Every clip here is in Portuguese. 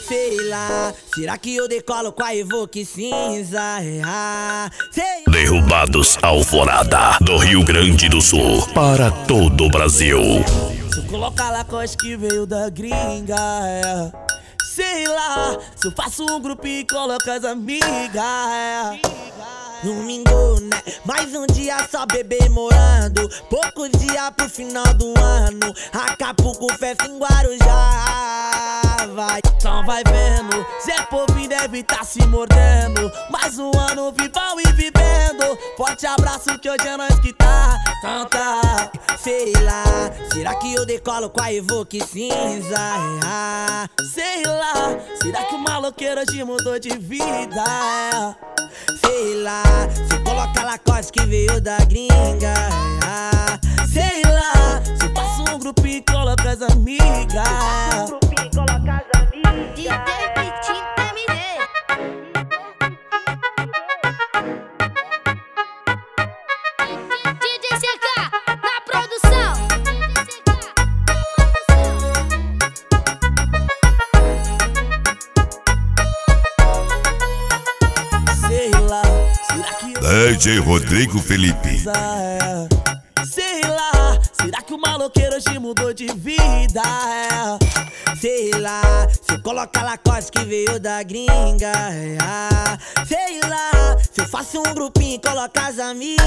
Sei lá, será que eu decolo com a Evoque cinza? Sei lá. Derrubados Alvorada, do Rio Grande do Sul, para todo o Brasil. Se eu colocar Lacoste que veio da gringa, sei lá, se eu faço um grupo e coloco as amigas, Domingo, né? Mais um dia só bebê morando. Poucos dias pro final do ano. Acapulco, festa em Guarujá. Vai, então vai vendo. Zé Povinho deve tá se mordendo. Mais um ano vivão e vivendo. Forte abraço que hoje é nós que tá. Canta. Sei lá, será que eu decolo com a Evoque cinza? Sei lá, será que o maloqueiro hoje mudou de vida? Sei lá, se coloca Lacoste que veio da gringa. Sei lá, se passa um grupinho e coloca as amigas. DJ CK na produção. Sei lá, será que DJ Rodrigo Felipe. sei lá, será que o maloqueiro hoje mudou de vida? Sei lá, se coloca Lacoste que veio da gringa. Sei lá, se eu faço um grupinho e coloco as amigas.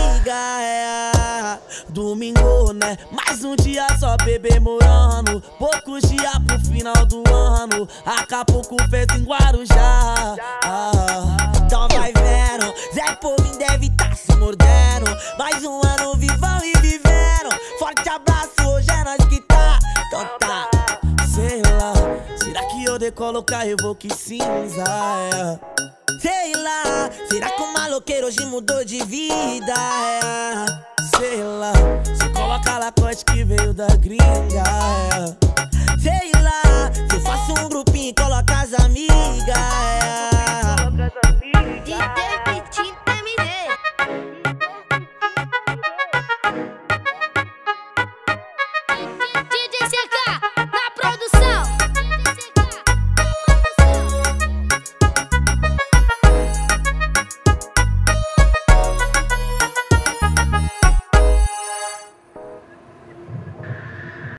Domingo, né? Mais um dia só bebê morando. Poucos dias pro final do ano. Acapulco, festa em Guarujá. Então vai vendo, Zé Povinho deve tá se mordendo. Mais um ano vivão e vivendo. Forte abraço, hoje é nós que tá. Então tá, sei lá, será que eu decolo com a Evoque cinza? Sei lá, será que o maloqueiro hoje mudou de vida? Sei lá, se coloca Lacoste que veio da gringa. Sei lá, se eu faço um grupinho e coloco as amigas.